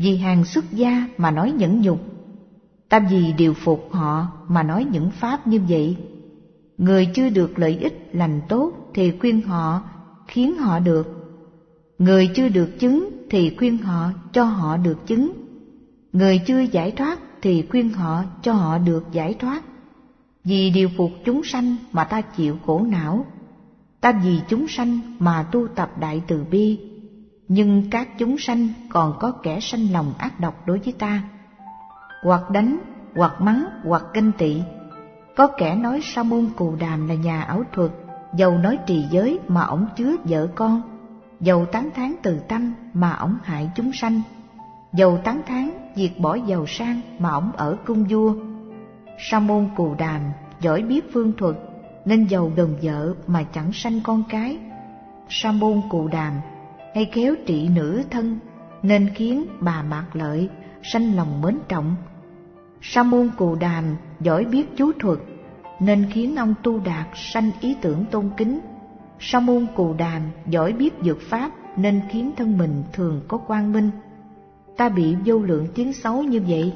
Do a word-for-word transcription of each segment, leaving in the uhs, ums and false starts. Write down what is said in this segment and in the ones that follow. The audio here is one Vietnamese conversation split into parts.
vì hàng xuất gia mà nói nhẫn nhục, ta vì điều phục họ mà nói những pháp như vậy. Người chưa được lợi ích lành tốt thì khuyên họ, khiến họ được. Người chưa được chứng thì khuyên họ, cho họ được chứng. Người chưa giải thoát thì khuyên họ, cho họ được giải thoát. Vì điều phục chúng sanh mà ta chịu khổ não, ta vì chúng sanh mà tu tập đại từ bi. Nhưng các chúng sanh còn có kẻ sanh lòng ác độc đối với ta, hoặc đánh, hoặc mắng, hoặc ganh tị. Có kẻ nói Sa môn Cù Đàm là nhà ảo thuật, dầu nói trì giới mà ổng chứa vợ con, dầu tán thán từ tâm mà ổng hại chúng sanh, dầu tán thán việc bỏ giàu sang mà ổng ở cung vua. Sa môn Cù Đàm giỏi biết phương thuật, nên giàu đồng vợ mà chẳng sanh con cái. Sa môn Cù Đàm hay khéo trị nữ thân, nên khiến bà Mạc Lợi sanh lòng mến trọng. Sa môn Cù Đàm giỏi biết chú thuật, nên khiến ông Tu Đạt sanh ý tưởng tôn kính. Sa môn Cù Đàm giỏi biết dược pháp, nên khiến thân mình thường có quang minh. Ta bị vô lượng tiếng xấu như vậy.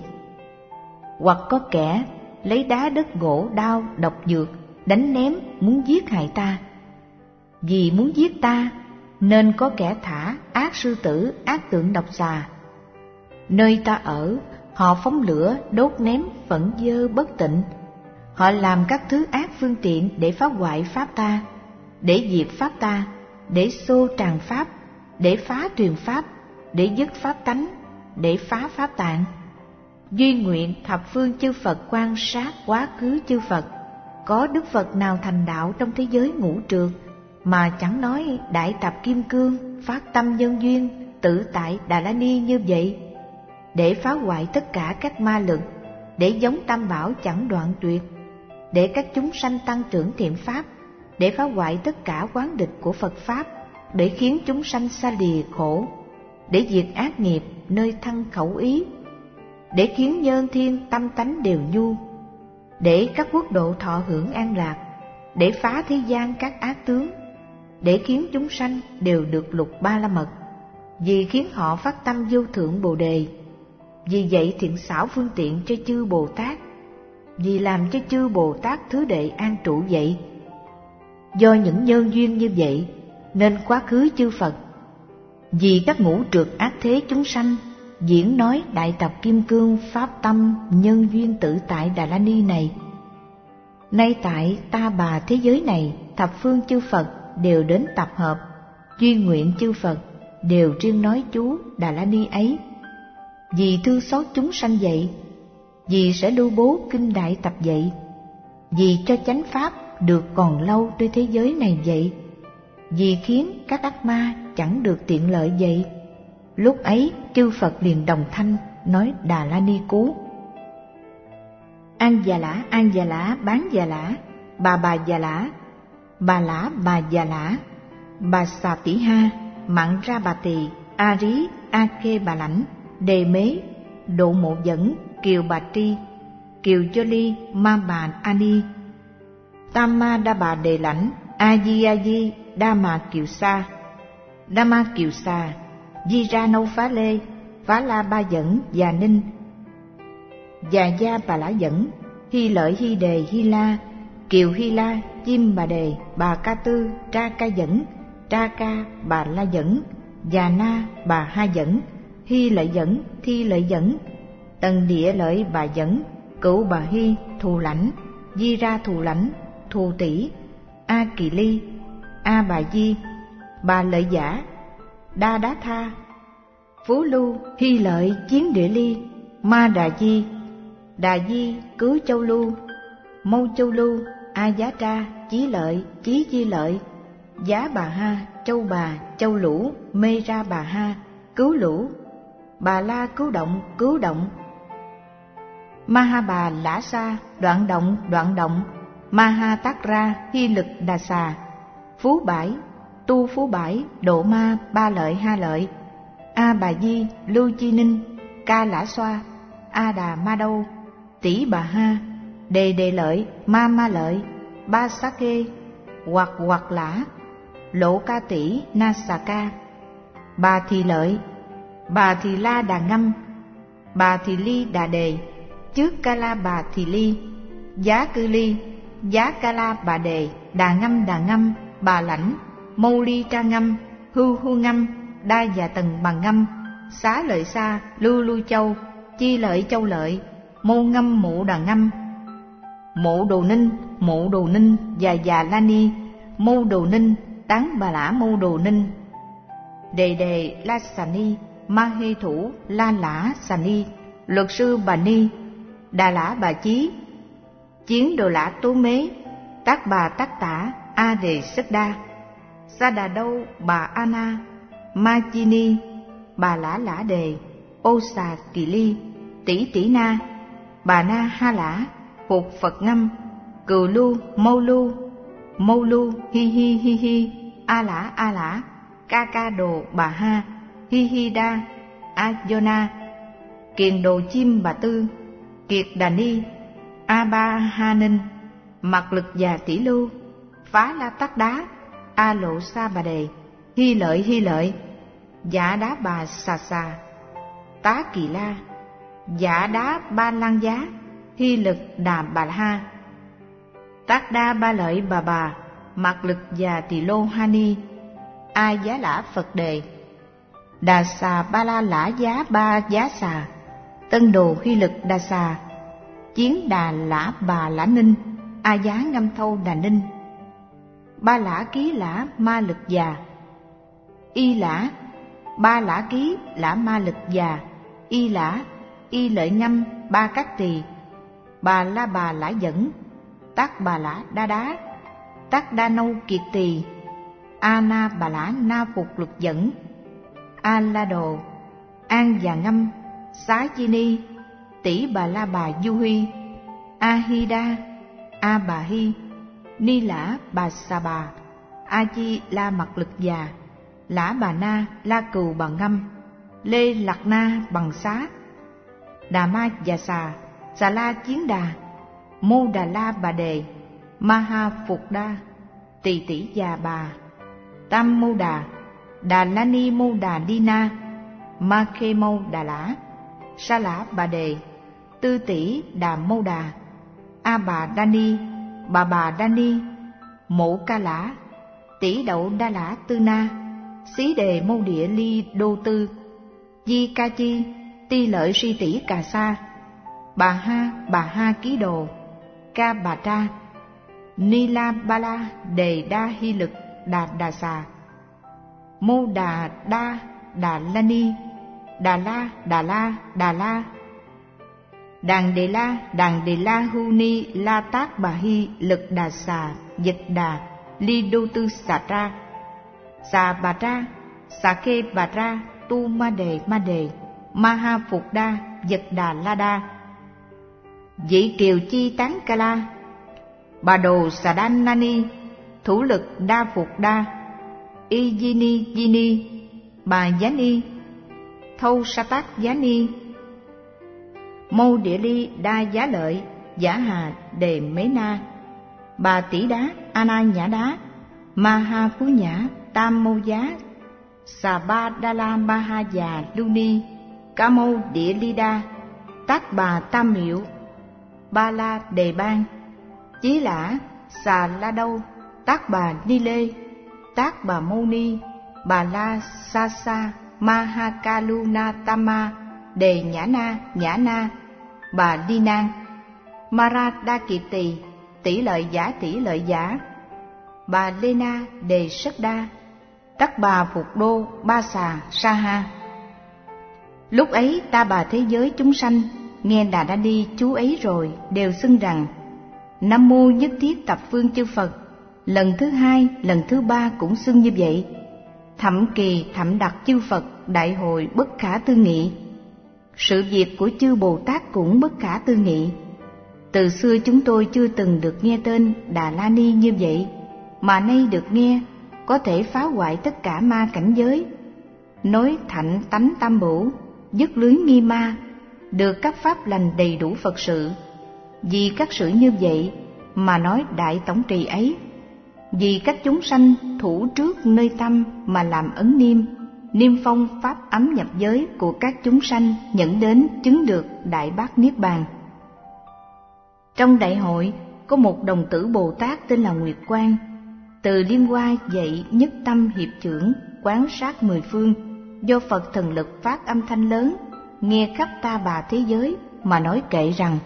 Hoặc có kẻ lấy đá đất gỗ đao độc dược đánh ném muốn giết hại ta. Vì muốn giết ta nên có kẻ thả ác sư tử, ác tượng độc xà. Nơi ta ở, họ phóng lửa đốt ném phẫn dơ bất tịnh. Họ làm các thứ ác phương tiện để phá hoại pháp ta, để diệt pháp ta, để xô tràn pháp, để phá truyền pháp, để dứt pháp tánh, để phá pháp tạng. Duy nguyện thập phương chư Phật quan sát quá khứ chư Phật, có Đức Phật nào thành đạo trong thế giới ngũ trược mà chẳng nói Đại Tập Kim Cương, phát tâm nhân duyên, tự tại Đà La Ni như vậy, để phá hoại tất cả các ma lực, để giống Tam Bảo chẳng đoạn tuyệt, để các chúng sanh tăng trưởng thiện pháp, để phá hoại tất cả quán địch của Phật Pháp, để khiến chúng sanh xa lìa khổ, để diệt ác nghiệp nơi thân khẩu ý, để khiến nhân thiên tâm tánh đều nhu, để các quốc độ thọ hưởng an lạc, để phá thế gian các ác tướng, để khiến chúng sanh đều được lục ba la mật, vì khiến họ phát tâm vô thượng Bồ Đề. Vì vậy thiện xảo phương tiện cho chư Bồ Tát, vì làm cho chư Bồ Tát thứ đệ an trụ vậy. Do những nhân duyên như vậy nên quá khứ chư Phật vì các ngũ trược ác thế chúng sanh diễn nói Đại Tập Kim Cương pháp tâm nhân duyên tự tại Đà La Ni này. Nay tại Ta Bà thế giới này, thập phương chư Phật đều đến tập hợp, duy nguyện chư Phật đều riêng nói chú Đà La Ni ấy. Vì thương xót chúng sanh vậy, vì sẽ lưu bố kinh Đại Tập vậy, vì cho chánh pháp được còn lâu trên thế giới này vậy, vì khiến các ác ma chẳng được tiện lợi vậy. Lúc ấy chư Phật liền đồng thanh nói Đà La Ni cú. An Già Lã, An Già Lã, Bán Già Lã, Bà Bà Già Lã, Bà Lã Bà Già Lã, Bà Xà Tỷ Ha, Mặn Ra Bà Tỳ, A Rí, A Kê Bà Lãnh, Đề Mế, Độ Mộ Dẫn, Kiều Bà Tri, Kiều Chô Ly, Ma Bà A Ni, Tam Ma Đa Bà Đề Lãnh, A Di A Di, Đa Ma Kiều Sa, Đa Ma Kiều Sa, Di Ra Nâu Phá Lê, Phá La Ba Dẫn, Già Ninh, Già Gia Bà Lã Dẫn, Hy Lợi Hy Đề Hy La, Kiều Hy La, Chim Bà Đề, Bà Ca Tư, Tra Ca Dẫn, Tra Ca, Bà La Dẫn, Già Na, Bà Ha Dẫn, Hy Lợi Dẫn, Thi Lợi Dẫn, Tần Địa Lợi Bà Dẫn, Cửu Bà Hy, Thù Lãnh, Di Ra Thù Lãnh, Thù Tỷ, A Kỳ Ly, A Bà Di, Bà Lợi Giả, Đa Đá Tha, Phú Lưu, Hy Lợi, Chiến Địa Ly, Ma Đà Di, Đà Di, Cứu Châu Lưu, Mâu Châu Lưu, A Giá Tra, Chí Lợi, Chí Di Lợi, Giá Bà Ha, Châu Bà, Châu Lũ, Mê Ra Bà Ha, Cứu Lũ, Bà La Cứu Động, Cứu Động, Ma Ha Bà Lã Sa, Đoạn Động, Đoạn Động, Ma Ha Tát Ra, Hy Lực Đà Xà, Phú Bãi, Tu Phú Bãi, Độ Ma, Ba Lợi Ha Lợi, A Bà Di, Lưu Chi Ninh, Ca Lã Xoa, A Đà Ma Đâu, Tỷ Bà Ha, Đề Đề Lợi, Ma Ma Lợi, Ba Xá Kê, Hoặc Hoặc Lã, Lộ Ca Tỷ, Na Xà Ca, Bà Thị Lợi, Bà Thì La Đà Ngâm, Bà Thì Ly Đà Đề, trước Ca La Bà Thì Ly, Giá Cư Ly, Giá Ca La Bà Đề, Đà Ngâm Đà Ngâm, Bà Lãnh, Mâu Ly Tra Ngâm, Hưu Hưu Ngâm, Đa Già Tần Bà Ngâm, Xá Lợi Sa, Lưu Lưu Châu, Chi Lợi Châu Lợi, Mâu Ngâm Mụ Đà Ngâm, Mộ Đồ Ninh, Mộ Đồ Ninh, Già Già La Ni, Mâu Đồ Ninh, Tán Bà Lã Mâu Đồ Ninh, Đề Đề La Xà Ni, Ma Hê Thủ La Lã Xà Ni, Luật Sư Bà Ni, Đà Lã Bà Chí, Chiến Đồ Lã Tố Mế, Tác Bà Tác Tả, A Đề Sức Đa, Sa Đà Đâu Bà Ana, Ma Chi Ni, Bà Lã Lã Đề, Ô Xà Kỳ Ly, Tỷ Tỷ Na, Bà Na Ha Lã, Phục Phật Ngâm, Cừu Lưu, Mâu Lưu, Mâu Lưu, Hi Hi Hi Hi, A Lã A Lã, Ca Ca Đồ Bà Ha, Hi Hi Đa, A Yona, Kiền Đồ Chim Bà Tư, Kiệt Đà Ni, A Ba Ha Ninh, Mặt Lực Già Tỷ Lưu, Phá La Tắc Đá, A Lộ Sa Bà Đề, Hy Lợi Hy Lợi, Dạ Đá Bà Xà Xà, Tá Kỳ La, Dạ Đá Ba Lan Giá, Hy Lực Đà Bà Ha, Tác Đa Ba Lợi Bà Bà, Mặt Lực Già Tỳ Lô Ha Ni, A Giá Lã Phật Đề, Đà Xà Ba La Lã Giá Ba Giá Xà, Tân Đồ Hy Lực Đà Xà, Chiến Đà Lã Bà Lã Ninh, A Giá Ngâm Thâu Đà Ninh, Ba Lã Ký Lã Ma Lực Già, Y Lã, Ba Lã Ký Lã Ma Lực Già, Y Lã, Y Lợi Ngâm Ba Cát Tỳ, Bà La Bà Lã Dẫn, Tác Bà Lã Đa Đá, Tác Đa Nâu Kiệt Tỳ, A Na Bà Lã Na Phục Lực Dẫn, A La Đồ, An Già Ngâm, Xá Chi Ni, Tỷ Bà La Bà Du Huy, A Hi Đa, A Bà Hy, Ni Lã Bà Xà Bà, A Chi La Mặt Lực Già, Lã Bà Na La Cừu Bà Ngâm, Lê Lạc Na Bằng Xá, Đà Ma Già Xà, Xà La Chiến Đà, Mô Đà La Bà Đề, Ma Ha Phục Đa, Tỳ Tỷ Già Bà, Tam Mô Đà, Đà La Ni Mô Đà Đi Na, Ma Khê Mâu Đà Lã, Sa Lã Bà Đề, Tư Tỷ Đà Mô Đà, A Bà Đa Ni, Bà Bà Đa Ni, Mộ Ca Lã, Tỷ Đậu Đa Lã Tư Na, Xí Đề Mâu Địa Ly Đô Tư, Di Ca Chi, Ti Lợi Si Tỷ Cà Sa, Bà Ha Bà Ha Ký Đồ, Ca Bà Tra, Ni La Ba La Đề Đa Hy Lực Đà Đà Xà, Mô Đà Đa Đà La Ni, Đà La Đà La Đà La, Đàn Đề La Đàn Đề La Hu Ni La Tác Bà Hy Lực Đà Xà Dịch Đà Ly Đô Tư Xà Tra, Xà Bà Tra, Xà Khê Bà Tra, Tu Ma Đề Ma Đề, Ma Ha Phục Đa Dịch Đà La Đa, Dị Kiều Chi Tán Ca La, Bà Đồ Xà Đan Na Ni, Thủ Lực Đa Phục Đa, Y Di Ni Di Ni, Bà Giá Ni, Thâu Sa Tác Giá Ni, Mâu Địa Ly Đa Giá Lợi, Giả Hà Đề Mế Na, Bà Tỷ Đá A Na Nhã Đá, Ma Ha Phú Nhã Tam Mâu Giá, Xà Ba Đa La Ma Ha Già Lưu Ni, Ca Mâu Địa Ly Đa, Tác Bà Tam Miệu, Ba La Đề Ban, Chí Lã Xà La Đâu, Tác Bà Ni Lê, Tác Bà Mâu Ni, Bà La Sa Sa, Ma Ha Ca Lu Na Tama, Đề Nhã Na Nhã Na, Bà Đi Nan, Ma Ra Đa Kiệt Tỳ, Tỷ Lợi Giả Tỷ Lợi Giả, Bà Lê Na Đề Sất Đa, Tắc Bà Phục Đô Ba Xà Sa Ha. Lúc ấy ta bà thế giới chúng sanh nghe Đà Đa Ni chú ấy rồi đều xưng rằng: Nam Mô Nhất Thiết Tập Phương Chư Phật. Lần thứ hai, lần thứ ba cũng xưng như vậy. Thậm kỳ thậm đặc chư Phật đại hội bất khả tư nghị. Sự việc của chư Bồ Tát cũng bất khả tư nghị. Từ xưa chúng tôi chưa từng được nghe tên Đà La Ni như vậy, mà nay được nghe, có thể phá hoại tất cả ma cảnh giới, nói thạnh tánh tam bổ, dứt lưới nghi ma, được các pháp lành đầy đủ Phật sự. Vì các sự như vậy mà nói đại tổng trì ấy, vì các chúng sanh thủ trước nơi tâm mà làm ấn niêm, niêm phong pháp ấm nhập giới của các chúng sanh dẫn đến chứng được Đại Bát Niết Bàn. Trong đại hội có một đồng tử Bồ Tát tên là Nguyệt Quang, từ Liên Hoa dạy nhất tâm hiệp chưởng, quán sát mười phương, do Phật thần lực phát âm thanh lớn, nghe khắp ta bà thế giới mà nói kệ rằng: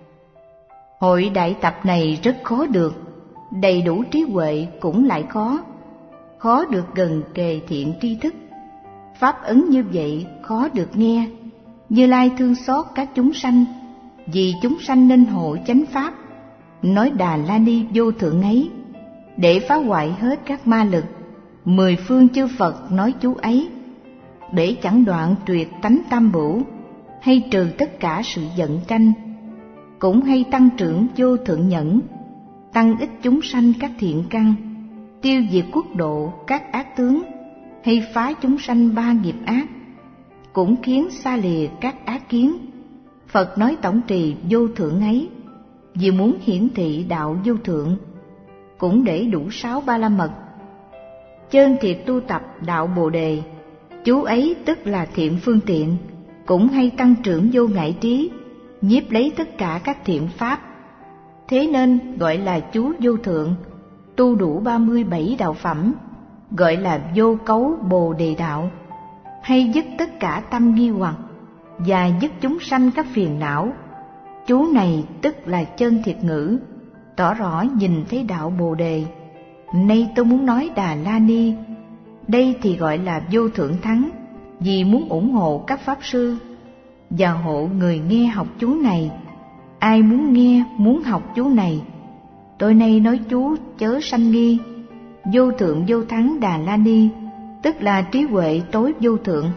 hội đại tập này rất khó được, đầy đủ trí huệ cũng lại khó, khó được gần kề thiện tri thức. Pháp ấn như vậy khó được nghe. Như Lai thương xót các chúng sanh, vì chúng sanh nên hộ chánh pháp, nói Đà La Ni vô thượng ấy, để phá hoại hết các ma lực. Mười phương chư Phật nói chú ấy, để chẳng đoạn tuyệt tánh tam bửu, hay trừ tất cả sự giận tranh, cũng hay tăng trưởng vô thượng nhẫn, tăng ích chúng sanh các thiện căn, tiêu diệt quốc độ các ác tướng, hay phá chúng sanh ba nghiệp ác, cũng khiến xa lìa các ác kiến. Phật nói tổng trì vô thượng ấy, vì muốn hiển thị đạo vô thượng, cũng để đủ sáu ba la mật. Chơn thiệt tu tập đạo Bồ Đề, chú ấy tức là thiện phương tiện, cũng hay tăng trưởng vô ngại trí, nhiếp lấy tất cả các thiện pháp. Thế nên gọi là chú vô thượng, tu đủ ba mươi bảy đạo phẩm, gọi là vô cấu Bồ Đề đạo, hay dứt tất cả tâm nghi hoặc và dứt chúng sanh các phiền não. Chú này tức là chân thiệt ngữ, tỏ rõ nhìn thấy đạo Bồ Đề. Nay tôi muốn nói Đà La Ni, đây thì gọi là vô thượng thắng, vì muốn ủng hộ các pháp sư và hộ người nghe học chú này. Ai muốn nghe, muốn học chú này, tôi nay nói chú chớ sanh nghi. Vô thượng vô thắng Đà La Ni, tức là trí huệ tối vô thượng.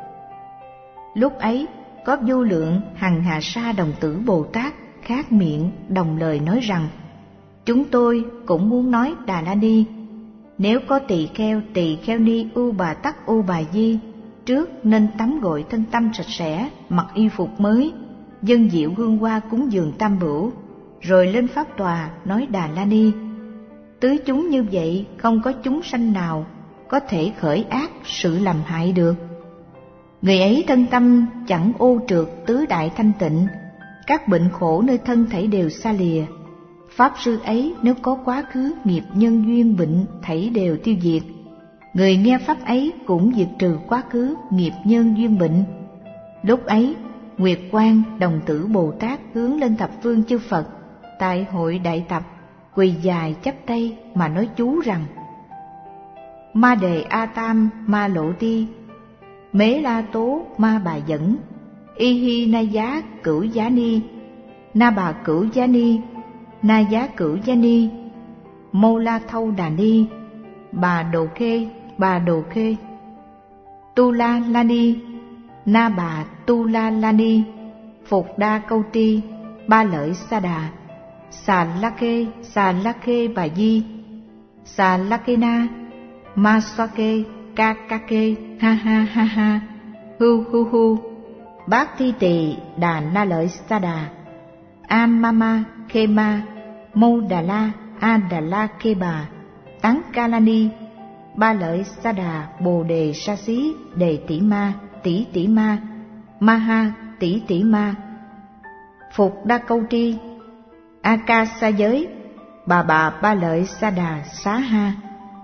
Lúc ấy có vô lượng hằng hà sa đồng tử Bồ Tát khác miệng đồng lời nói rằng: chúng tôi cũng muốn nói Đà La Ni. Nếu có tỳ kheo tỳ kheo ni U Bà Tắc U Bà Di, trước nên tắm gội thân tâm sạch sẽ, mặc y phục mới, dâng diệu hương hoa cúng dường tam bửu, rồi lên pháp tòa nói Đà La Ni. Tứ chúng như vậy không có chúng sanh nào có thể khởi ác sự làm hại được. Người ấy thân tâm chẳng ô trượt tứ đại thanh tịnh, các bệnh khổ nơi thân thể đều xa lìa. Pháp sư ấy nếu có quá khứ nghiệp nhân duyên bệnh thảy đều tiêu diệt. Người nghe pháp ấy cũng diệt trừ quá khứ nghiệp nhân duyên bệnh. Lúc ấy Nguyệt Quang đồng tử Bồ Tát hướng lên thập phương chư Phật tại hội đại tập, quỳ dài chắp tay mà nói chú rằng: Ma Đề A Tam Ma Lộ Ti, Mế La Tố Ma Bà Dẫn, Y Hi Na Giá Cửu Giá Ni, Na Bà Cửu Giá Ni, Na Giá Cửu Giá Ni, Mâu La Thâu Đà Ni, Bà Đồ Khê Bà Đồ Khê, Tu La La Ni, Na Bà Tu La La Ni, Phục Đa Câu Ti, Ba Lợi Sa Đà, Xà La Khê Xà La Khê Bà Di, Xà La Khê Na, Ma Xoa Kê Ca Ca Kê Ha Ha Ha Ha, Hu Hu Hu, Bát Thi Tỳ Đà Na Lợi Sa Đà, A Ma Ma Khê Ma, Mâu Đà La A Đà La Khê Bà, Tán Ca La Ni, Ba Lợi Sa Đà Bồ Đề Sa Xí Đề Tỷ Ma Tỷ Tỷ Ma, Ma Ha Tỷ Tỷ Ma, Phục Đa Câu Tri, A Ca Sa Giới, Bà Bà Ba Lợi Sa Đà Xá Ha.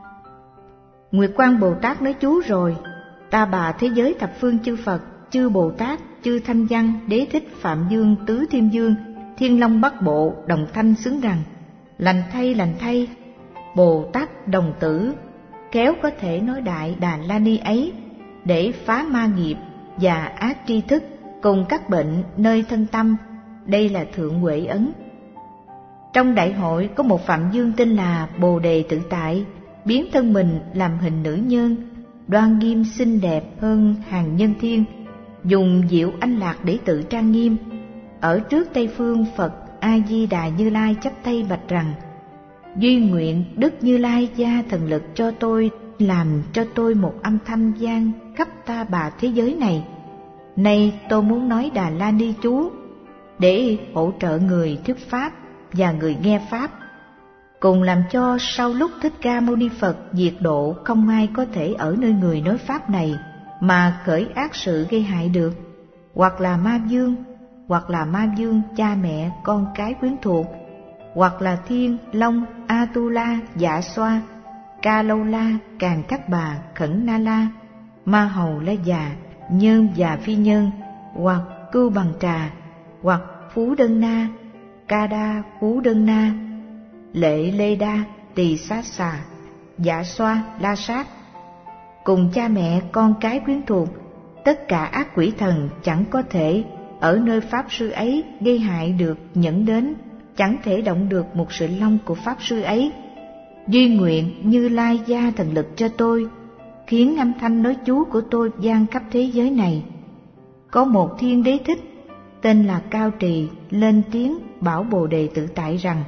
Nguyệt Quang Bồ Tát nói chú rồi, ta bà thế giới thập phương chư Phật, chư Bồ Tát, chư Thanh Văn, Đế Thích, Phạm Dương, Tứ Thiên Dương, Thiên Long Bắc Bộ đồng thanh xứng rằng: lành thay lành thay, Bồ Tát đồng tử khéo có thể nói đại Đà La Ni ấy, để phá ma nghiệp và ác tri thức cùng các bệnh nơi thân tâm. Đây là thượng huệ ấn. Trong đại hội có một Phạm Dương tên là Bồ Đề Tự Tại, biến thân mình làm hình nữ nhân, đoan nghiêm xinh đẹp hơn hàng nhân thiên, dùng diệu anh lạc để tự trang nghiêm. Ở trước Tây Phương Phật A Di Đà Như Lai chắp tay bạch rằng: duy nguyện Đức Như Lai gia thần lực cho tôi, làm cho tôi một âm thanh vang khắp ta bà thế giới này. Nay tôi muốn nói Đà La Ni chú để hỗ trợ người thuyết pháp và người nghe pháp, cùng làm cho sau lúc Thích Ca Mâu Ni Phật diệt độ không ai có thể ở nơi người nói pháp này mà khởi ác sự gây hại được, hoặc là ma vương, hoặc là ma vương cha mẹ con cái quyến thuộc, hoặc là thiên, long, Atula, Dạ Xoa, Ca Lâu La, Càn Cát Bà, Khẩn Na La, Ma Hầu La Già, Nhơn và Phi Nhân, hoặc Cưu Bằng Trà, hoặc Phú Đơn Na, Ca Đa Phú Đơn Na, Lệ Lê Đa, Tỳ Sát Xà, Dạ Xoa, La Sát, cùng cha mẹ con cái quyến thuộc. Tất cả ác quỷ thần chẳng có thể ở nơi pháp sư ấy gây hại được nhẫn đến, chẳng thể động được một sợi lông của pháp sư ấy. Duy nguyện Như Lai gia thần lực cho tôi, khiến âm thanh nói chú của tôi vang khắp thế giới này. Có một thiên đế thích tên là Cao Trì lên tiếng bảo Bồ Đề Tự Tại rằng: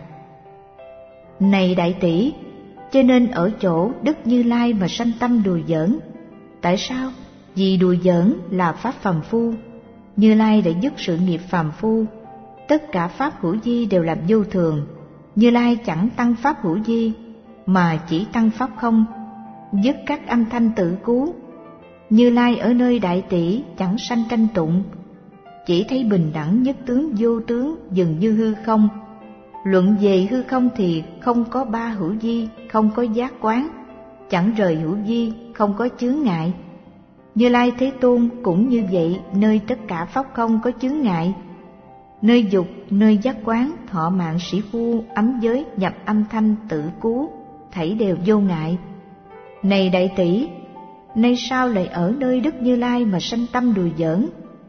Này đại tỷ, cho nên ở chỗ Đức Như Lai mà sanh tâm đùa giỡn. Tại sao? Vì đùa giỡn là pháp phàm phu. Như Lai đã dứt sự nghiệp phàm phu. Tất cả pháp hữu vi đều là vô thường. Như Lai chẳng tăng pháp hữu vi, mà chỉ tăng pháp không, dứt các âm thanh tự cứu. Như Lai ở nơi đại tỷ chẳng sanh tranh tụng, chỉ thấy bình đẳng nhất tướng vô tướng dừng như hư không. Luận về hư không thì không có ba hữu vi, không có giác quán, chẳng rời hữu vi, không có chướng ngại. Như Lai Thế Tôn cũng như vậy, nơi tất cả pháp không có chướng ngại. Nơi dục, nơi giác quán, thọ mạng sĩ phu, ấm giới, nhập âm thanh tự cứu, thảy đều vô ngại. Này đại tỷ, nay sao lại ở nơi Đức Như Lai mà sanh tâm đùa giỡn?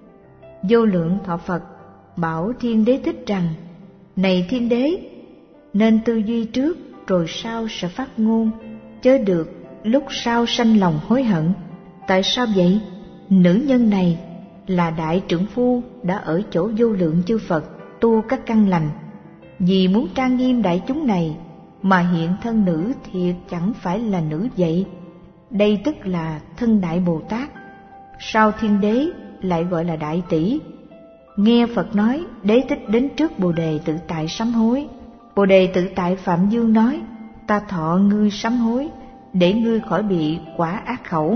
Vô Lượng Thọ Phật bảo Thiên Đế Thích rằng: Này Thiên Đế, nên tư duy trước rồi sau sẽ phát ngôn, chớ được lúc sau sanh lòng hối hận. Tại sao vậy? Nữ nhân này là đại trưởng phu đã ở chỗ vô lượng chư Phật tu các căn lành, vì muốn trang nghiêm đại chúng này mà hiện thân nữ thiệt chẳng phải là nữ vậy. Đây tức là thân Đại Bồ Tát. Sao Thiên Đế lại gọi là đại tỷ? Nghe Phật nói, Đế Thích đến trước Bồ Đề Tự Tại sám hối. Bồ Đề Tự Tại Phạm Dương nói: Ta thọ ngươi sám hối, để ngươi khỏi bị quả ác khẩu.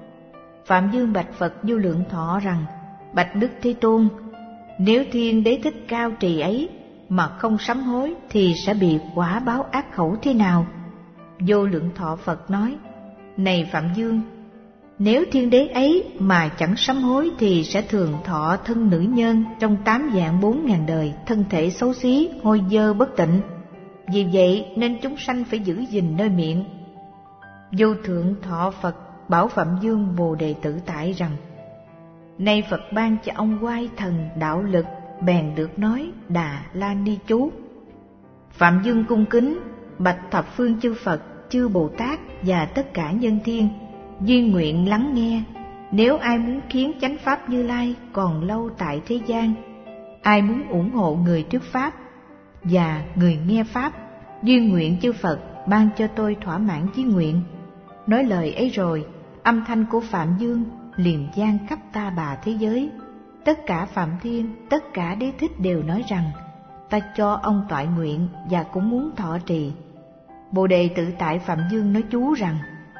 Phạm Dương bạch Phật Vô Lượng Thọ rằng: Bạch Đức Thế Tôn, nếu Thiên Đế Thích Cao Trì ấy mà không sám hối thì sẽ bị quả báo ác khẩu thế nào? Vô Lượng Thọ Phật nói: Này Phạm Dương, nếu Thiên Đế ấy mà chẳng sám hối thì sẽ thường thọ thân nữ nhân trong tám vạn bốn ngàn đời, thân thể xấu xí, hôi dơ bất tịnh. Vì vậy nên chúng sanh phải giữ gìn nơi miệng. Vô Thượng Thọ Phật bảo Phạm Dương Bồ Đề Tự Tại rằng: Nay Phật ban cho ông oai thần đạo lực, bèn được nói Đà La Ni chú. Phạm Dương cung kính bạch thập phương chư Phật, chư Bồ Tát và tất cả nhân thiên, duy nguyện lắng nghe. Nếu ai muốn khiến chánh pháp Như Lai còn lâu tại thế gian, ai muốn ủng hộ người trước pháp và người nghe pháp, duy nguyện chư Phật ban cho tôi thỏa mãn chí nguyện. Nói lời ấy rồi, âm thanh của Phạm Dương liền vang khắp ta bà thế giới. Tất cả Phạm Thiên, tất cả Đế Thích đều nói rằng: Ta cho ông toại nguyện và cũng muốn thọ trì. Bồ Đề Tự Tại Phạm Dương nói chú rằng: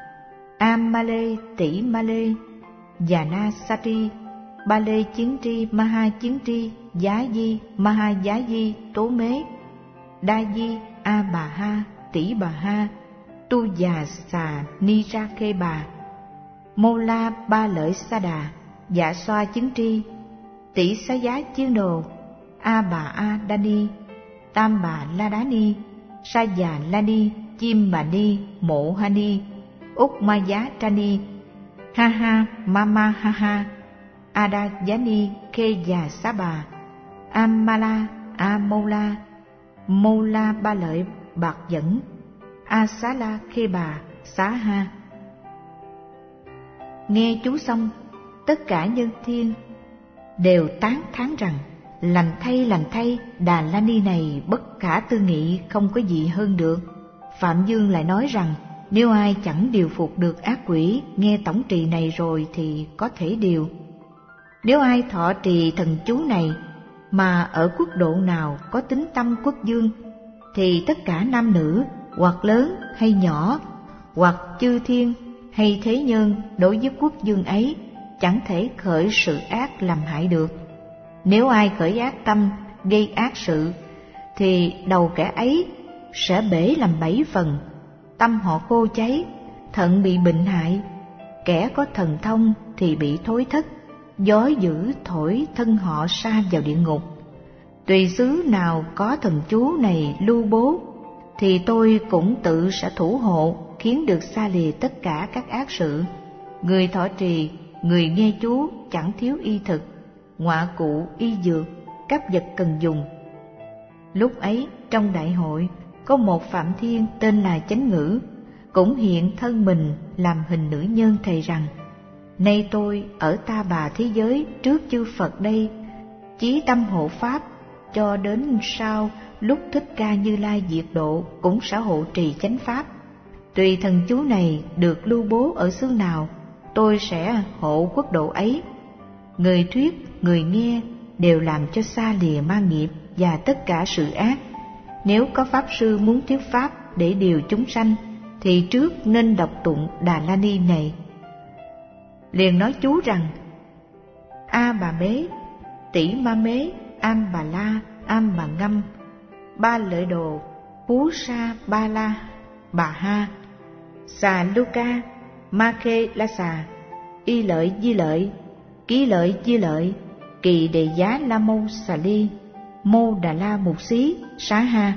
Am Ma Lê Tỷ Ma Lê, Già Na Sati, Ba Lê Chiến Tri Maha Chiến Tri, Giá Di Maha Giá Di, Tố Mế, Đa Di A Bà Ha, Tỷ Bà Ha, Tu Già Xà Ni Ra Khê Bà, Mô La Ba Lợi Sa Đà, Dạ Xoa Chứng Tri, Tỷ Xá Giá Chiên Đồ, A Bà A Đa Ni, Tam Bà La Đá Ni, Sa Già La Ni, Chim Bà Ni, Mộ Ha Ni, Úc Ma Giá Tra Ni, Ha Ha Ma Ma Ha Ha, A Đa Giá Ni, Khê Già Xá Bà, Am Ma La, A Mô La, Mô La Ba Lợi Bạc Dẫn, A Xá La Khê Bà, Xá Ha. Nghe chú xong, tất cả nhân thiên đều tán thán rằng: Lành thay, lành thay, Đà La Ni này bất khả tư nghị, không có gì hơn được. Phạm Dương lại nói rằng: Nếu ai chẳng điều phục được ác quỷ, nghe tổng trì này rồi thì có thể điều. Nếu ai thọ trì thần chú này mà ở quốc độ nào có tính tâm quốc dương, thì tất cả nam nữ, hoặc lớn hay nhỏ, hoặc chư thiên hay thế nhân, đối với quốc dương ấy chẳng thể khởi sự ác làm hại được. Nếu ai khởi ác tâm gây ác sự, thì đầu kẻ ấy sẽ bể làm bảy phần, tâm họ khô cháy, thận bị bệnh hại. Kẻ có thần thông thì bị thối thất, gió dữ thổi thân họ sa vào địa ngục. Tùy xứ nào có thần chú này lưu bố, thì tôi cũng tự sẽ thủ hộ, khiến được xa lìa tất cả các ác sự. Người thọ trì, người nghe chú chẳng thiếu y thực, ngọa cụ, y dược, các vật cần dùng. Lúc ấy trong đại hội có một Phạm Thiên tên là Chánh Ngữ, cũng hiện thân mình làm hình nữ nhân, thầy rằng: nay tôi ở Ta Bà thế giới trước chư Phật đây, chí tâm hộ pháp, cho đến sau lúc Thích Ca Như Lai diệt độ cũng sẽ hộ trì chánh pháp. Tùy thần chú này được lưu bố ở xứ nào, tôi sẽ hộ quốc độ ấy. Người thuyết, người nghe đều làm cho xa lìa ma nghiệp và tất cả sự ác. Nếu có pháp sư muốn thuyết pháp để điều chúng sanh, thì trước nên đọc tụng Đà La Ni này. Liền nói chú rằng: A Bà Mế, Tỷ Ma Mế, Am Bà La, Am Bà Ngâm, Ba Lợi Đồ, Phú Sa Ba La, Bà Ha, Xà Lu Ca, Ma Khê La Xà, Y Lợi Di Lợi, Ký Lợi Di Lợi, Kỳ Đề Giá La Mâu Xà Ly, Mô Đà La Mục Xí, Xá Ha.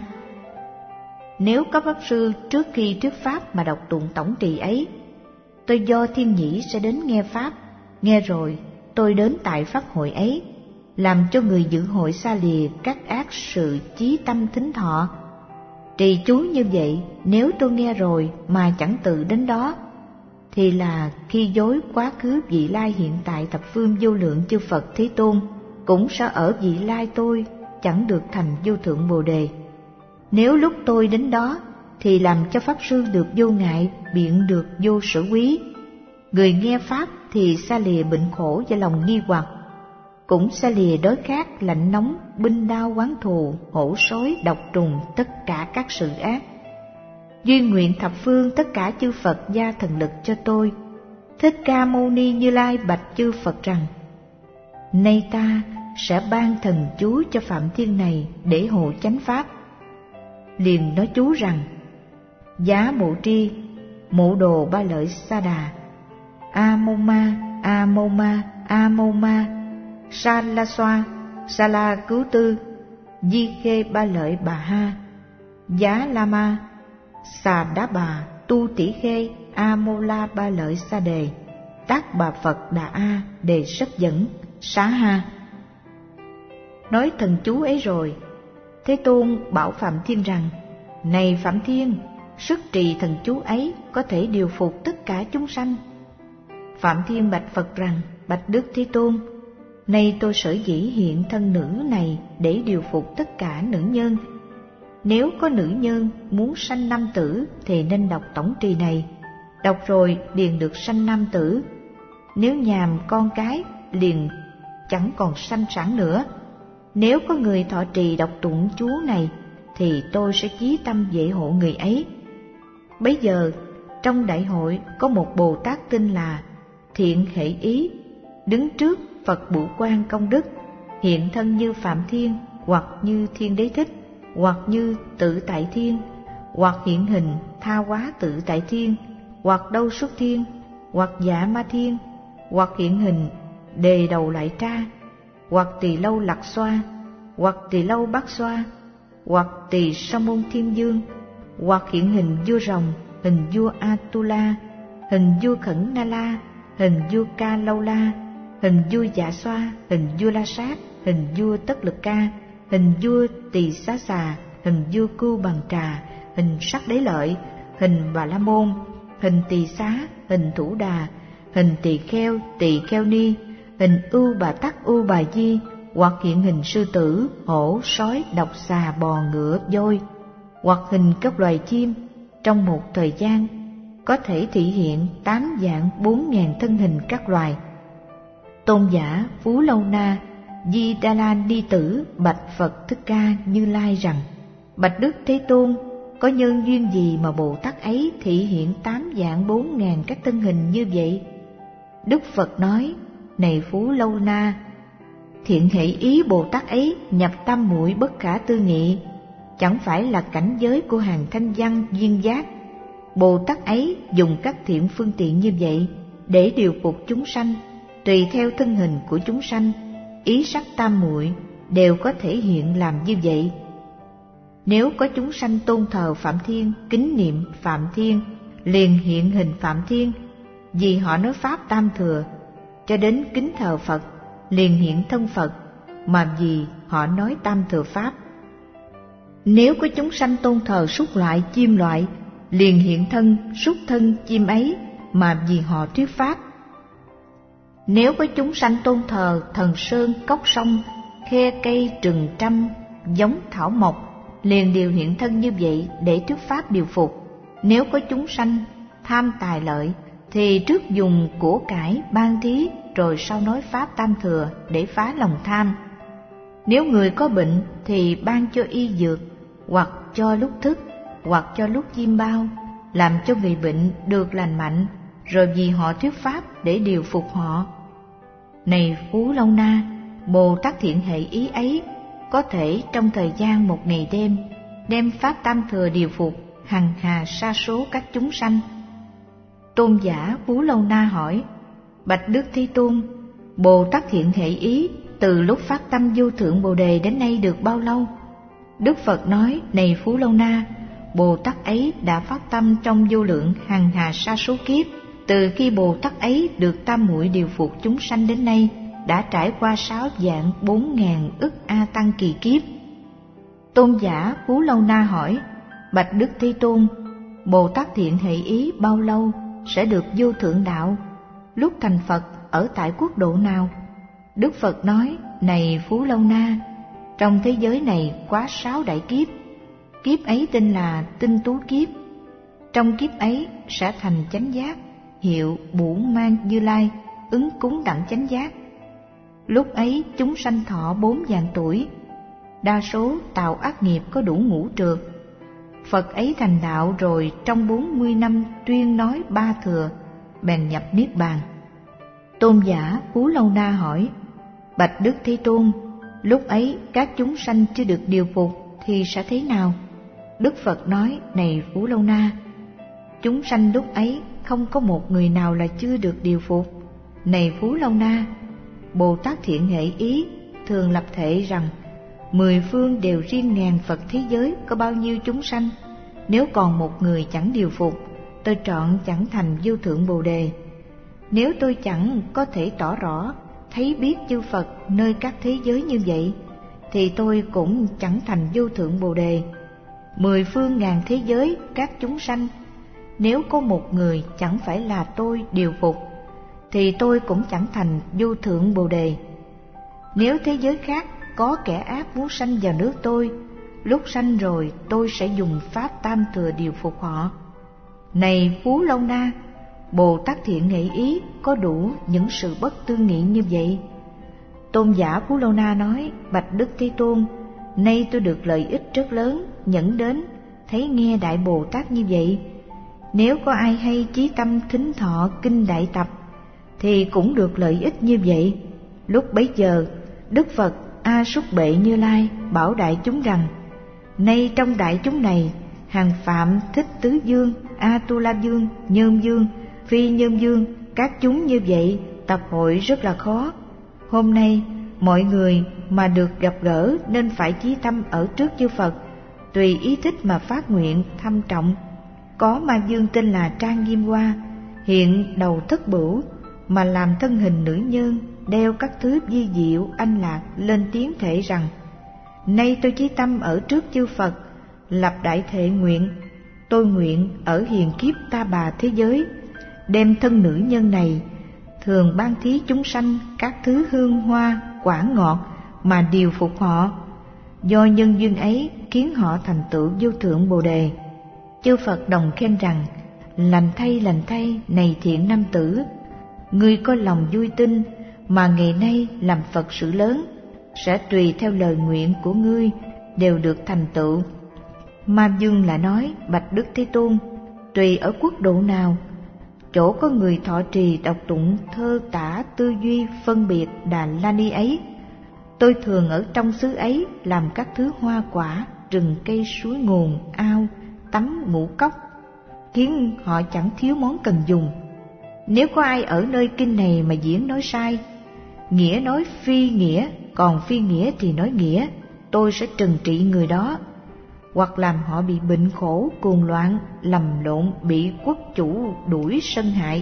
Nếu có pháp sư trước khi thuyết pháp mà đọc tụng tổng trì ấy, tôi do Thiên Nhĩ sẽ đến nghe pháp. Nghe rồi tôi đến tại pháp hội ấy, làm cho người dự hội xa lìa các ác sự chí tâm thính thọ. Trì chú như vậy, nếu tôi nghe rồi mà chẳng tự đến đó, thì là khi dối quá khứ vị lai hiện tại thập phương vô lượng chư Phật Thế Tôn, cũng sẽ ở vị lai tôi chẳng được thành vô thượng Bồ Đề. Nếu lúc tôi đến đó, thì làm cho pháp sư được vô ngại, biện được vô sở quý. Người nghe pháp thì xa lìa bệnh khổ và lòng nghi hoặc, cũng xa lìa đói khát, lạnh nóng, binh đao oán thù, hổ sói, độc trùng, tất cả các sự ác. Duyên nguyện thập phương tất cả chư Phật gia thần lực cho tôi. Thích Ca Mâu Ni Như Lai bạch chư Phật rằng: nay ta sẽ ban thần chú cho Phạm Thiên này để hộ chánh pháp. Liền nói chú rằng: Giá Mộ Tri, Mộ Đồ Ba Lợi Sa Đà, A Mâu Ma, A Mâu Ma, A Mâu Ma, Sa La Xoa, Sa La Cứu Tư, Di Khê Ba Lợi Bà Ha, Giá La Ma, Xà Đá Bà, Tu Tỷ Khê, A Mô La Ba Lợi Sa Đề, Tác Bà Phật Đà A Đề Sắc Dẫn, Xá Ha. Nói thần chú ấy rồi, Thế Tôn bảo Phạm Thiên rằng: này Phạm Thiên, sức trì thần chú ấy có thể điều phục tất cả chúng sanh. Phạm Thiên bạch Phật rằng: bạch Đức Thế Tôn, nay tôi sở dĩ hiện thân nữ này để điều phục tất cả nữ nhân. Nếu có nữ nhân muốn sanh nam tử thì nên đọc tổng trì này, đọc rồi liền được sanh nam tử. Nếu nhàm con cái liền chẳng còn sanh sản nữa. Nếu có người thọ trì đọc tụng chú này thì tôi sẽ chí tâm vệ hộ người ấy. Bấy giờ trong đại hội có một Bồ Tát tên là Thiện Khệ Ý, đứng trước Phật Bửu Quang Công Đức, hiện thân như Phạm Thiên, hoặc như Thiên Đế Thích, hoặc như Tự Tại Thiên, hoặc hiện hình Tha Hóa Tự Tại Thiên, hoặc Đâu Xuất Thiên, hoặc Dạ Ma Thiên, hoặc hiện hình Đề Đầu Lại Tra, hoặc Tỳ Lâu Lạc Xoa, hoặc Tỳ Lâu Bắc Xoa, hoặc Tỳ Sa Môn Thiên Dương, hoặc hiện hình vua rồng, hình vua Atula, hình vua Khẩn Na La, hình vua Ca Lâu La, hình vua Dạ Xoa, hình vua La Sát, hình vua Tất Lực Ca, hình vua Tỳ Xá Xà, hình vua Cưu Bằng Trà, hình Sắc Đế Lợi, hình Bà La Môn, hình Tỳ Xá, hình Thủ Đà, hình Tỳ Kheo, Tỳ Kheo Ni, hình Ưu Bà Tắc, Ưu Bà Di, hoặc hiện hình sư tử, hổ, sói, độc xà, bò, ngựa, voi, hoặc hình các loài chim. Trong một thời gian có thể thị hiện tám vạn bốn ngàn thân hình các loài. Tôn giả Phú Lâu Na Di Đà La Ni Tử bạch Phật Thích Ca Như Lai rằng: bạch Đức Thế Tôn, có nhân duyên gì mà Bồ Tát ấy thị hiện tám vạn bốn ngàn các thân hình như vậy? Đức Phật nói: này Phú Lâu Na, thiện hệ ý Bồ Tát ấy nhập tam muội bất khả tư nghị, chẳng phải là cảnh giới của hàng thanh văn duyên giác. Bồ Tát ấy dùng các thiện phương tiện như vậy để điều phục chúng sanh, tùy theo thân hình của chúng sanh, ý sắc tam muội đều có thể hiện làm như vậy. Nếu có chúng sanh tôn thờ Phạm Thiên, kính niệm Phạm Thiên, liền hiện hình Phạm Thiên, vì họ nói pháp tam thừa, cho đến kính thờ Phật, liền hiện thân Phật, mà vì họ nói tam thừa pháp. Nếu có chúng sanh tôn thờ súc loại, chim loại, liền hiện thân súc thân chim ấy, mà vì họ thuyết pháp. Nếu có chúng sanh tôn thờ thần sơn, cốc sông, khe cây, rừng trăm, giống thảo mộc, liền điều hiện thân như vậy để thuyết pháp điều phục. Nếu có chúng sanh tham tài lợi, thì trước dùng của cải ban thí, rồi sau nói pháp tam thừa để phá lòng tham. Nếu người có bệnh thì ban cho y dược, hoặc cho lúc thức, hoặc cho lúc chiêm bao, làm cho người bệnh được lành mạnh, rồi vì họ thuyết pháp để điều phục họ. Này Phú Lâu Na, Bồ Tát thiện hệ ý ấy có thể trong thời gian một ngày đêm đem pháp tam thừa điều phục hằng hà sa số các chúng sanh. Tôn giả Phú Lâu Na hỏi: Bạch Đức Thế Tôn, Bồ Tát thiện hệ ý từ lúc phát tâm vô thượng Bồ Đề đến nay được bao lâu? Đức Phật nói: Này Phú Lâu Na, Bồ Tát ấy đã phát tâm trong vô lượng hằng hà sa số kiếp. Từ khi Bồ Tát ấy được tam muội điều phục chúng sanh đến nay, đã trải qua sáu vạn bốn ngàn ức a tăng kỳ kiếp. Tôn giả Phú Lâu Na hỏi: Bạch Đức Thế Tôn, Bồ Tát thiện hệ ý bao lâu sẽ được vô thượng đạo? Lúc thành Phật ở tại quốc độ nào? Đức Phật nói: Này Phú Lâu Na, trong thế giới này quá sáu đại kiếp. Kiếp ấy tên là Tinh Tú Kiếp. Trong kiếp ấy sẽ thành chánh giác, hiệu Bổn Mang Như Lai, ứng cúng đẳng chánh giác. Lúc ấy chúng sanh thọ bốn vạn tuổi, đa số tạo ác nghiệp có đủ ngũ trượt. Phật ấy thành đạo rồi trong bốn mươi năm tuyên nói ba thừa, bèn nhập niết bàn. Tôn giả Phú Lâu Na hỏi: Bạch Đức Thế Tôn, lúc ấy các chúng sanh chưa được điều phục thì sẽ thế nào? Đức Phật nói: Này Phú Lâu Na, chúng sanh lúc ấy không có một người nào là chưa được điều phục. Này Phú Lâu Na, Bồ Tát thiện hệ ý thường lập thệ rằng mười phương đều riêng ngàn Phật thế giới có bao nhiêu chúng sanh, nếu còn một người chẳng điều phục, tôi trọn chẳng thành vô thượng Bồ Đề. Nếu tôi chẳng có thể tỏ rõ thấy biết chư Phật nơi các thế giới như vậy, thì tôi cũng chẳng thành vô thượng Bồ Đề. Mười phương ngàn thế giới các chúng sanh, nếu có một người chẳng phải là tôi điều phục, thì tôi cũng chẳng thành vô thượng Bồ Đề. Nếu thế giới khác có kẻ ác muốn sanh vào nước tôi, lúc sanh rồi tôi sẽ dùng pháp tam thừa điều phục họ. Này Phú Lâu Na, Bồ Tát thiện hệ ý có đủ những sự bất tư nghị như vậy. Tôn giả Phú Lâu Na nói: Bạch Đức Thế Tôn, nay tôi được lợi ích rất lớn nhẫn đến thấy nghe Đại Bồ Tát như vậy. Nếu có ai hay chí tâm thính thọ kinh Đại Tập thì cũng được lợi ích như vậy. Lúc bấy giờ Đức Phật A Súc Bệ Như Lai bảo đại chúng rằng: Nay trong đại chúng này, hàng Phạm Thích Tứ Dương, A Tu La Dương, Nhơn Dương, Phi Nhơn Dương, các chúng như vậy tập hội rất là khó. Hôm nay mọi người mà được gặp gỡ nên phải chí tâm ở trước chư Phật, tùy ý thích mà phát nguyện thâm trọng. Có ma dương tên là Trang Nghiêm Hoa, hiện đầu thất bửu, mà làm thân hình nữ nhân, đeo các thứ vi diệu anh lạc, lên tiếng thệ rằng: Nay tôi chí tâm ở trước chư Phật, lập đại thệ nguyện, tôi nguyện ở hiền kiếp Ta Bà thế giới, đem thân nữ nhân này thường ban thí chúng sanh các thứ hương hoa quả ngọt mà điều phục họ. Do nhân duyên ấy khiến họ thành tựu vô thượng Bồ Đề. Chư Phật đồng khen rằng: Lành thay, lành thay, này thiện nam tử, ngươi có lòng vui tin mà ngày nay làm Phật sự lớn, sẽ tùy theo lời nguyện của ngươi đều được thành tựu. Ma Dương lại nói: Bạch Đức Thế Tôn, tùy ở quốc độ nào, chỗ có người thọ trì đọc tụng thơ tả tư duy phân biệt Đà La Ni ấy. Tôi thường ở trong xứ ấy làm các thứ hoa quả, rừng cây, suối nguồn, ao, tắm, ngũ cốc, khiến họ chẳng thiếu món cần dùng. Nếu có ai ở nơi kinh này mà diễn nói sai, nghĩa nói phi nghĩa, còn phi nghĩa thì nói nghĩa, tôi sẽ trừng trị người đó, hoặc làm họ bị bệnh khổ, cuồng loạn, lầm lộn, bị quốc chủ đuổi sân hại.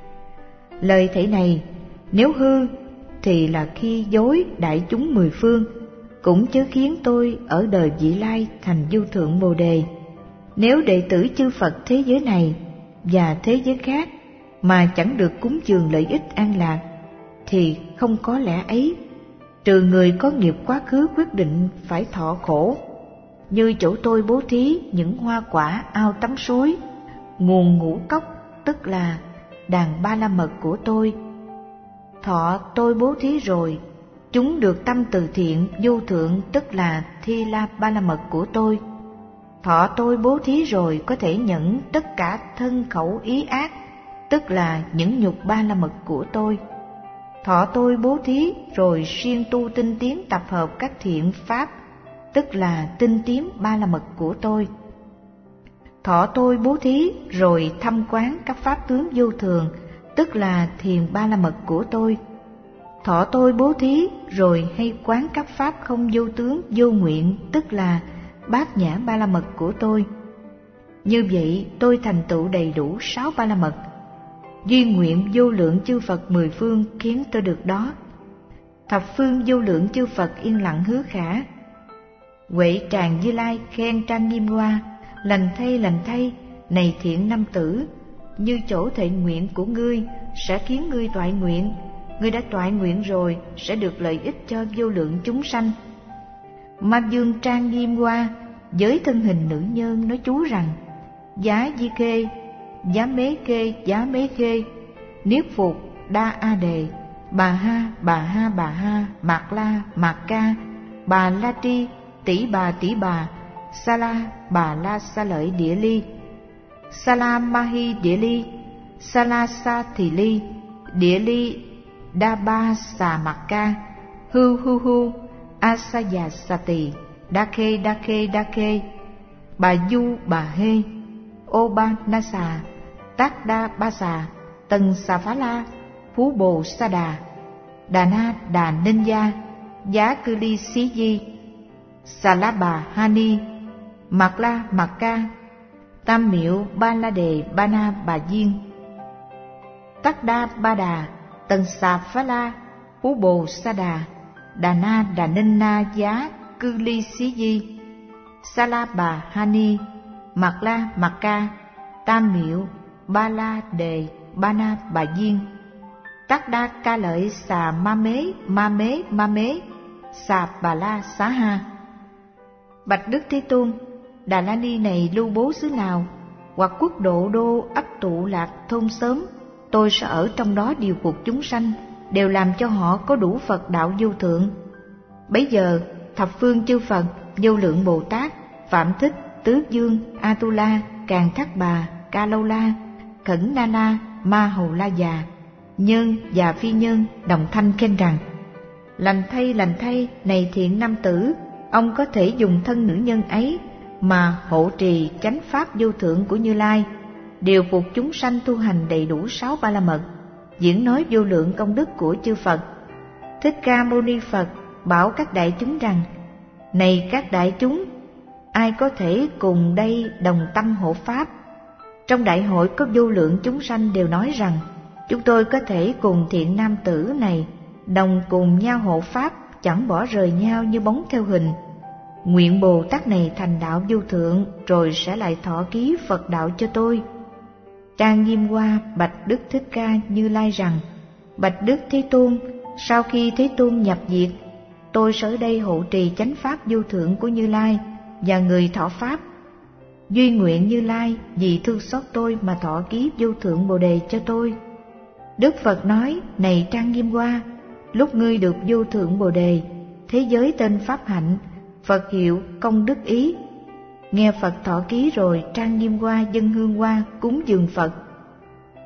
Lời thảy này nếu hư thì là khi dối đại chúng mười phương, cũng chớ khiến tôi ở đời vị lai thành vô thượng Bồ Đề. Nếu đệ tử chư Phật thế giới này và thế giới khác mà chẳng được cúng dường lợi ích an lạc, thì không có lẽ ấy, trừ người có nghiệp quá khứ quyết định phải thọ khổ. Như chỗ tôi bố thí những hoa quả, ao tắm suối, nguồn ngũ cốc, tức là đàn ba la mật của tôi. Thọ tôi bố thí rồi, chúng được tâm từ thiện vô thượng, tức là thi la ba la mật của tôi. Thọ tôi bố thí rồi có thể nhận tất cả thân khẩu ý ác, tức là những nhục ba la mật của tôi. Thọ tôi bố thí rồi siêng tu tinh tiến tập hợp các thiện pháp, tức là tinh tiến ba la mật của tôi. Thọ tôi bố thí rồi thăm quán các pháp tướng vô thường, tức là thiền ba la mật của tôi. Thọ tôi bố thí rồi hay quán các pháp không vô tướng vô nguyện, tức là bát nhã ba la mật của tôi. Như vậy tôi thành tựu đầy đủ sáu ba la mật. Duy nguyện vô lượng chư Phật mười phương khiến tôi được đó. Thập phương vô lượng chư Phật yên lặng hứa khả. Huệ tràng Như Lai khen trang nghiêm hoa, lành thay lành thay, này thiện nam tử, như chỗ thệ nguyện của ngươi sẽ khiến ngươi toại nguyện. Ngươi đã toại nguyện rồi sẽ được lợi ích cho vô lượng chúng sanh. Ma Dương trang nghiêm hoa với thân hình nữ nhân nói chú rằng: Giá di kê, giá mế kê, giá mế kê, niết phục, đa a đề, bà ha, bà ha, bà ha, mạc la, mạc ca, bà la tri, tỷ bà tỷ bà, sa la, bà la sa lợi địa ly, sa la ma hi địa ly, sa la sa thì ly, địa ly đa ba xà mạc ca, hư hư hư, asa già sa tỳ, đa khê đa khê đa khê, bà du bà hê, ô ba na xà, tác đa ba xà, tần xà phá la, phú bồ sa đà, đà na đà ninh gia, giá cư ly xí di, xà la bà ha ni, mạc la mạc ca, tam miệu ba la đề ba na bà diên, tắc đa ba đà, tần xà phá la, phú bồ sa đà, đà na đà ninh na giá cư ly xí di, sa la bà ha ni, mạc la mạc ca, tam miệu ba la đề ba na bà diên, tắc đa ca lợi xà ma mế ma mế ma mế, xà bà la xá ha. Bạch Đức Thế Tôn, Đà La Ni này lưu bố xứ nào, hoặc quốc độ đô ấp tụ lạc thôn xóm, tôi sẽ ở trong đó điều phục chúng sanh, đều làm cho họ có đủ Phật đạo vô thượng. Bấy giờ thập phương chư Phật, vô lượng Bồ Tát, Phạm Thích, Tứ Dương, Atula, Càn Thác Bà, Ca Lâu La, Khẩn Na Na, Ma Hầu La Già, nhân và phi nhân đồng thanh khen rằng: Lành thay lành thay, này thiện nam tử, ông có thể dùng thân nữ nhân ấy mà hộ trì chánh pháp vô thượng của Như Lai, điều phục chúng sanh tu hành đầy đủ sáu ba la mật, diễn nói vô lượng công đức của chư Phật. Thích Ca Mâu Ni Phật bảo các đại chúng rằng: Này các đại chúng, ai có thể cùng đây đồng tâm hộ pháp? Trong đại hội có vô lượng chúng sanh đều nói rằng: Chúng tôi có thể cùng thiện nam tử này đồng cùng nhau hộ pháp, chẳng bỏ rời nhau như bóng theo hình. Nguyện Bồ Tát này thành đạo vô thượng, rồi sẽ lại thọ ký Phật đạo cho tôi. Trang nghiêm hoa bạch Đức Thích Ca Như Lai rằng: Bạch Đức Thế Tôn, sau khi Thế Tôn nhập diệt, tôi sẽ ở đây hộ trì chánh pháp vô thượng của Như Lai và người thọ pháp. Duy nguyện Như Lai vì thương xót tôi mà thọ ký vô thượng Bồ Đề cho tôi. Đức Phật nói: Này trang nghiêm hoa, lúc ngươi được vô thượng Bồ Đề, thế giới tên Pháp Hạnh, Phật hiệu Công Đức Ý. Nghe Phật thọ ký rồi, trang nghiêm hoa dâng hương hoa cúng dường Phật.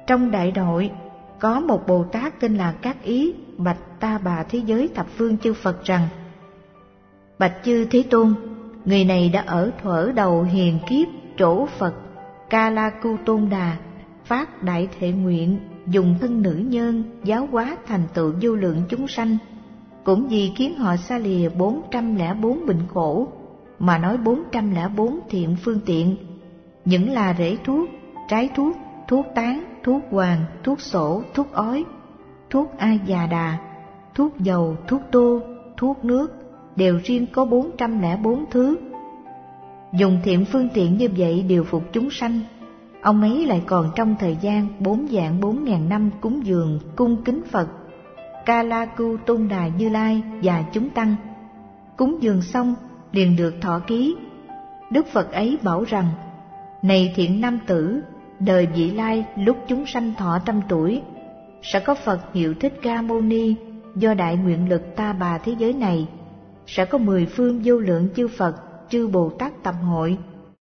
Trong đại nội có một Bồ Tát tên là Cát Ý bạch Ta Bà thế giới thập phương chư Phật rằng: Bạch chư Thế Tôn, người này đã ở thuở đầu hiền kiếp trổ Phật Ca La Cu Tôn Đà phát đại thệ nguyện, dùng thân nữ nhân giáo hóa thành tựu vô lượng chúng sanh, cũng vì khiến họ xa lìa bốn trăm lẻ bốn bệnh khổ mà nói bốn trăm lẻ bốn thiện phương tiện, những là rễ thuốc, trái thuốc, thuốc tán, thuốc hoàng, thuốc sổ, thuốc ói, thuốc a già đà, thuốc dầu, thuốc tô, thuốc nước, đều riêng có bốn trăm lẻ bốn thứ. Dùng thiện phương tiện như vậy điều phục chúng sanh. Ông ấy lại còn trong thời gian bốn vạn bốn ngàn năm cúng dường cung kính Phật Ca La Cu Tôn Đà Như Lai và chúng tăng. Cúng dường xong liền được thọ ký. Đức Phật ấy bảo rằng: Này thiện nam tử, đời vị lai lúc chúng sanh thọ trăm tuổi, sẽ có Phật hiệu Thích Ca Mâu Ni do đại nguyện lực Ta Bà thế giới này, sẽ có mười phương vô lượng chư Phật, chư Bồ Tát tập hội